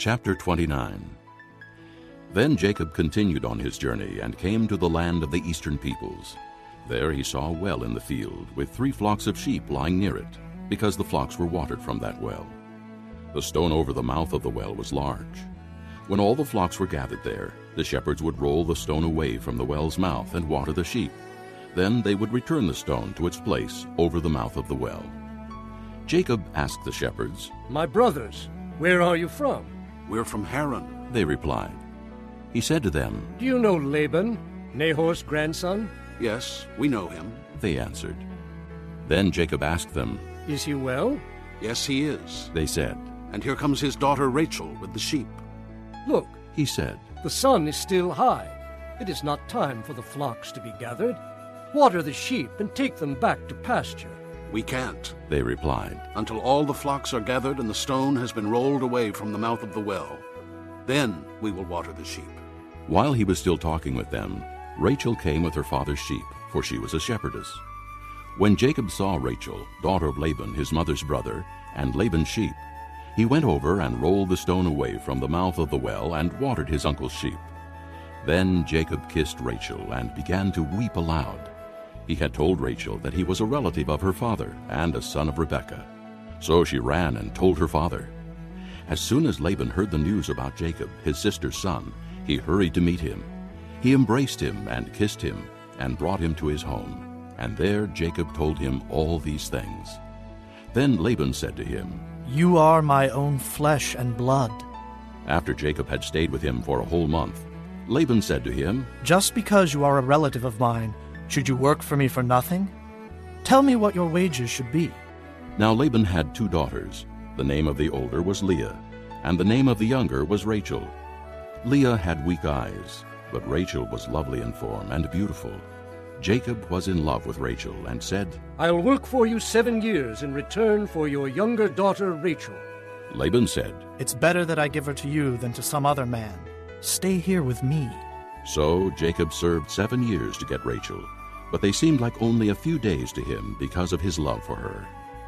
Chapter 29. Then Jacob continued on his journey and came to the land of the eastern peoples. There he saw a well in the field, with 3 flocks of sheep lying near it, because the flocks were watered from that well. The stone over the mouth of the well was large. When all the flocks were gathered there, the shepherds would roll the stone away from the well's mouth and water the sheep. Then they would return the stone to its place over the mouth of the well. Jacob asked the shepherds, "My brothers, where are you from?" "We're from Haran," they replied. He said to them, "Do you know Laban, Nahor's grandson?" "Yes, we know him." they answered. Then Jacob asked them, "Is he well?" "Yes, he is. they said. And here comes his daughter Rachel with the sheep." "Look, He said, the sun is still high. It is not time for the flocks to be gathered. Water the sheep and take them back to pasture." "We can't, they replied. until all the flocks are gathered and the stone has been rolled away from the mouth of the well. Then we will water the sheep." While he was still talking with them, Rachel came with her father's sheep, for she was a shepherdess. When Jacob saw Rachel, daughter of Laban, his mother's brother, and Laban's sheep, he went over and rolled the stone away from the mouth of the well and watered his uncle's sheep. Then Jacob kissed Rachel and began to weep aloud. He had told Rachel that he was a relative of her father and a son of Rebekah. So she ran and told her father. As soon as Laban heard the news about Jacob, his sister's son, he hurried to meet him. He embraced him and kissed him and brought him to his home. And there Jacob told him all these things. Then Laban said to him, "You are my own flesh and blood." After Jacob had stayed with him for a whole month, Laban said to him, Just because you are a relative of mine, should you work for me for nothing? Tell me what your wages should be. Now Laban had 2 daughters. The name of the older was Leah, and the name of the younger was Rachel. Leah had weak eyes, but Rachel was lovely in form and beautiful. Jacob was in love with Rachel and said, "I'll work for you 7 years in return for your younger daughter Rachel." Laban said, It's better that I give her to you than to some other man. Stay here with me. So Jacob served 7 years to get Rachel, but they seemed like only a few days to him because of his love for her.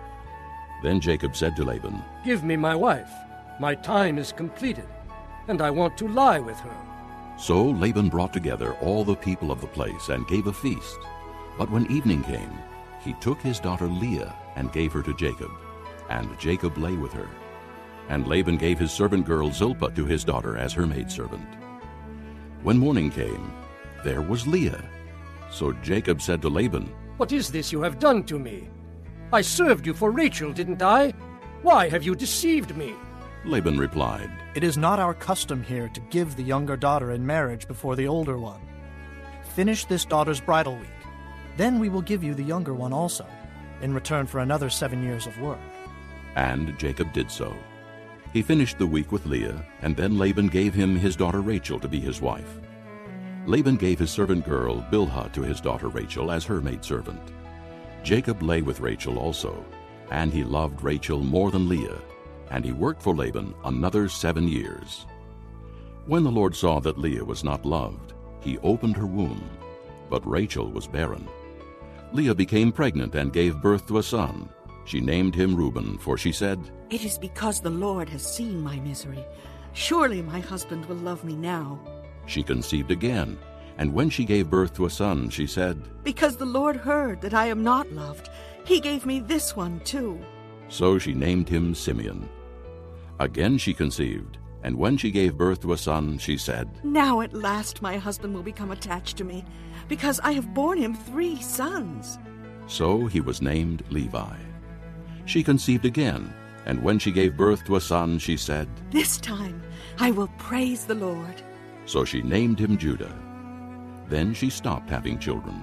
Then Jacob said to Laban, "Give me my wife. My time is completed, and I want to lie with her." So Laban brought together all the people of the place and gave a feast. But when evening came, he took his daughter Leah and gave her to Jacob, and Jacob lay with her. And Laban gave his servant girl Zilpah to his daughter as her maidservant. When morning came, there was Leah. So Jacob said to Laban, "What is this you have done to me? I served you for Rachel, didn't I? Why have you deceived me?" Laban replied, It is not our custom here to give the younger daughter in marriage before the older one. Finish this daughter's bridal week. Then we will give you the younger one also, in return for another 7 years of work. And Jacob did so. He finished the week with Leah, and then Laban gave him his daughter Rachel to be his wife. Laban gave his servant girl Bilhah to his daughter Rachel as her maidservant. Jacob lay with Rachel also, and he loved Rachel more than Leah, and he worked for Laban another 7 years. When the Lord saw that Leah was not loved, he opened her womb, but Rachel was barren. Leah became pregnant and gave birth to a son. She named him Reuben, for she said, It is because the Lord has seen my misery. Surely my husband will love me now. She conceived again, and when she gave birth to a son, she said, Because the Lord heard that I am not loved, he gave me this one too. So she named him Simeon. Again she conceived, and when she gave birth to a son, she said, Now at last my husband will become attached to me, because I have borne him 3 sons. So he was named Levi. She conceived again, and when she gave birth to a son, she said, This time I will praise the Lord. So she named him Judah. Then she stopped having children.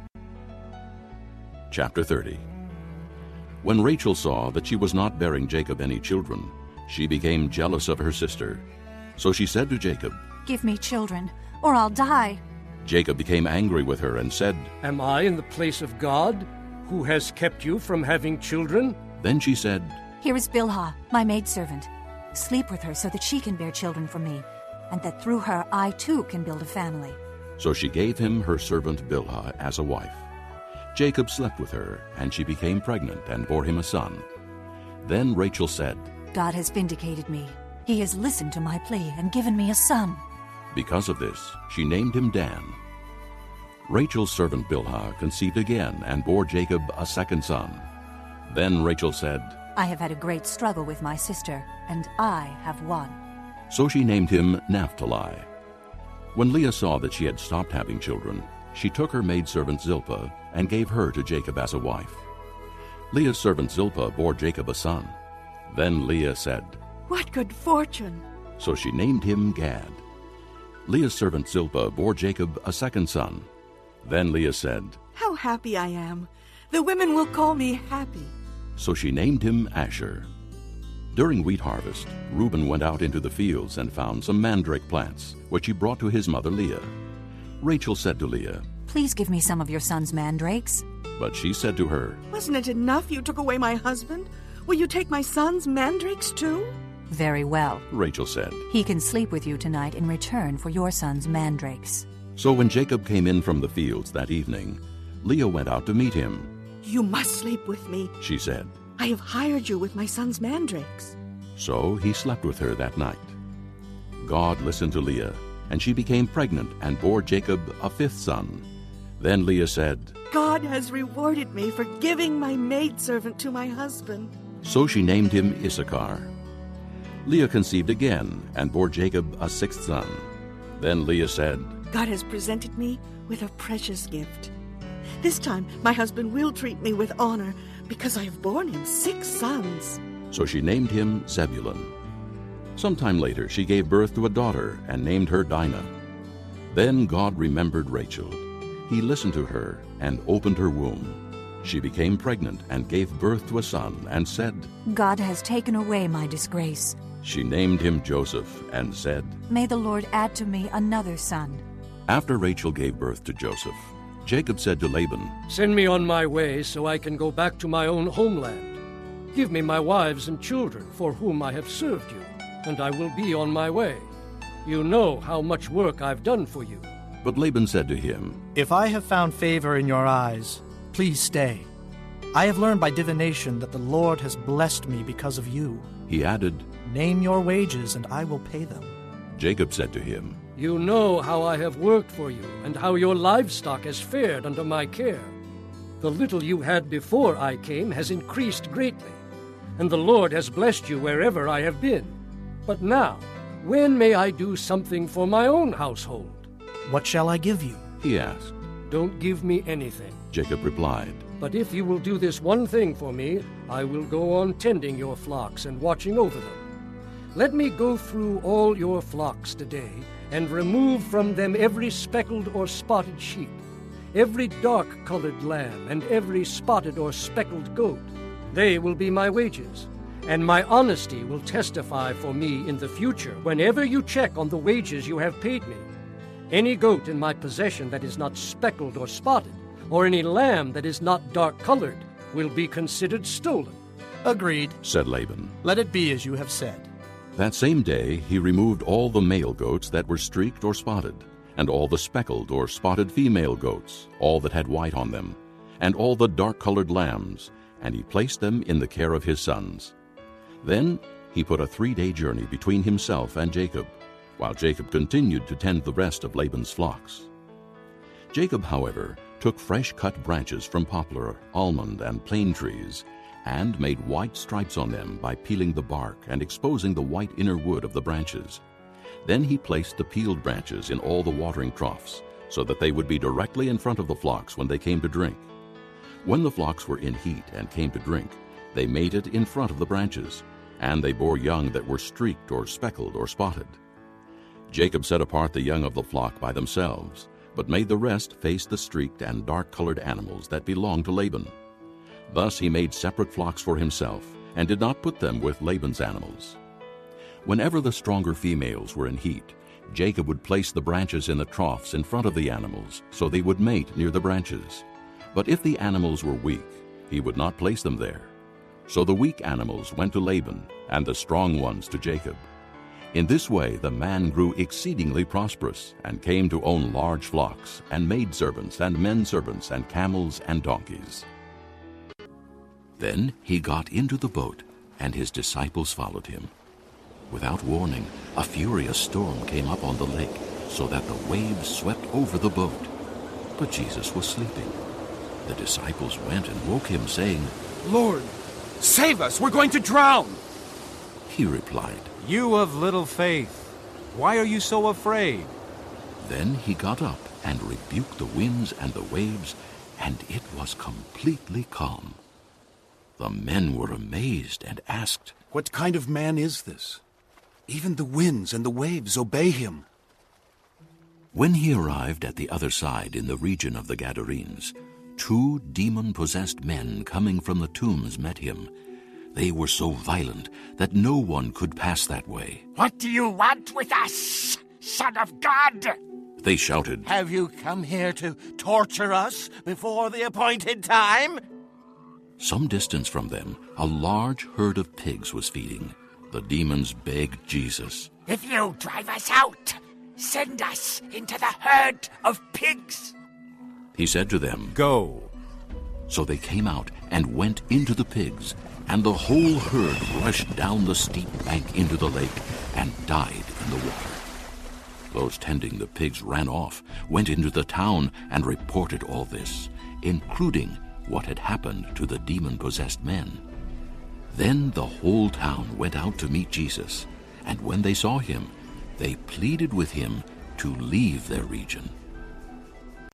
Chapter 30. When Rachel saw that she was not bearing Jacob any children, she became jealous of her sister. So she said to Jacob, Give me children, or I'll die. Jacob became angry with her and said, Am I in the place of God, who has kept you from having children? Then she said, Here is Bilhah, my maidservant. Sleep with her so that she can bear children for me, and that through her I too can build a family. So she gave him her servant Bilhah as a wife. Jacob slept with her, and she became pregnant and bore him a son. Then Rachel said, God has vindicated me. He has listened to my plea and given me a son. Because of this, she named him Dan. Rachel's servant Bilhah conceived again and bore Jacob a second son. Then Rachel said, I have had a great struggle with my sister, and I have won. So she named him Naphtali. When Leah saw that she had stopped having children, she took her maidservant Zilpah and gave her to Jacob as a wife. Leah's servant Zilpah bore Jacob a son. Then Leah said, What good fortune! So she named him Gad. Leah's servant Zilpah bore Jacob a second son. Then Leah said, How happy I am! The women will call me happy. So she named him Asher. During wheat harvest, Reuben went out into the fields and found some mandrake plants, which he brought to his mother Leah. Rachel said to Leah, Please give me some of your son's mandrakes. But she said to her, Wasn't it enough you took away my husband? Will you take my son's mandrakes too? Very well. Rachel said. He can sleep with you tonight in return for your son's mandrakes. So when Jacob came in from the fields that evening, Leah went out to meet him. You must sleep with me, She said. I have hired you with my son's mandrakes. So he slept with her that night. God listened to Leah, and she became pregnant and bore Jacob a fifth son. Then Leah said, God has rewarded me for giving my maidservant to my husband. So she named him Issachar. Leah conceived again and bore Jacob a sixth son. Then Leah said, God has presented me with a precious gift. This time my husband will treat me with honor because I have borne him 6 sons. So she named him Zebulun. Sometime later she gave birth to a daughter and named her Dinah. Then God remembered Rachel. He listened to her and opened her womb. She became pregnant and gave birth to a son and said, God has taken away my disgrace. She named him Joseph and said, May the Lord add to me another son. After Rachel gave birth to Joseph, Jacob said to Laban, Send me on my way so I can go back to my own homeland. Give me my wives and children for whom I have served you, and I will be on my way. You know how much work I've done for you. But Laban said to him, If I have found favor in your eyes, please stay. I have learned by divination that the Lord has blessed me because of you. He added, Name your wages, and I will pay them. Jacob said to him, You know how I have worked for you, and how your livestock has fared under my care. The little you had before I came has increased greatly, and the Lord has blessed you wherever I have been. But now, when may I do something for my own household? What shall I give you? he asked. Don't give me anything. Jacob replied, But if you will do this one thing for me, I will go on tending your flocks and watching over them. Let me go through all your flocks today, and remove from them every speckled or spotted sheep, every dark-colored lamb, and every spotted or speckled goat. They will be my wages, and my honesty will testify for me in the future whenever you check on the wages you have paid me. Any goat in my possession that is not speckled or spotted, or any lamb that is not dark-colored, will be considered stolen. Agreed. said Laban. Let it be as you have said. That same day he removed all the male goats that were streaked or spotted, and all the speckled or spotted female goats, all that had white on them, and all the dark-colored lambs, and he placed them in the care of his sons. Then he put a 3-day journey between himself and Jacob, while Jacob continued to tend the rest of Laban's flocks. Jacob, however, took fresh-cut branches from poplar, almond, and plane trees, and made white stripes on them by peeling the bark and exposing the white inner wood of the branches. Then he placed the peeled branches in all the watering troughs, so that they would be directly in front of the flocks when they came to drink. When the flocks were in heat and came to drink, they mated in front of the branches, and they bore young that were streaked or speckled or spotted. Jacob set apart the young of the flock by themselves, but made the rest face the streaked and dark-colored animals that belonged to Laban. Thus he made separate flocks for himself, and did not put them with Laban's animals. Whenever the stronger females were in heat, Jacob would place the branches in the troughs in front of the animals, so they would mate near the branches. But if the animals were weak, he would not place them there. So the weak animals went to Laban, and the strong ones to Jacob. In this way the man grew exceedingly prosperous, and came to own large flocks, and maidservants, and menservants, and camels, and donkeys. Then he got into the boat, and his disciples followed him. Without warning, a furious storm came up on the lake, so that the waves swept over the boat. But Jesus was sleeping. The disciples went and woke him, saying, "Lord, save us! We're going to drown!" He replied, "You of little faith, why are you so afraid?" Then he got up and rebuked the winds and the waves, and it was completely calm. The men were amazed and asked, "What kind of man is this? Even the winds and the waves obey him." When he arrived at the other side in the region of the Gadarenes, 2 demon-possessed men coming from the tombs met him. They were so violent that no one could pass that way. "What do you want with us, Son of God?" They shouted, "Have you come here to torture us before the appointed time?" Some distance from them, a large herd of pigs was feeding. The demons begged Jesus, "If you drive us out, send us into the herd of pigs." He said to them, "Go." So they came out and went into the pigs, and the whole herd rushed down the steep bank into the lake and died in the water. Those tending the pigs ran off, went into the town, and reported all this, including what had happened to the demon-possessed men. Then the whole town went out to meet Jesus, and when they saw him, they pleaded with him to leave their region.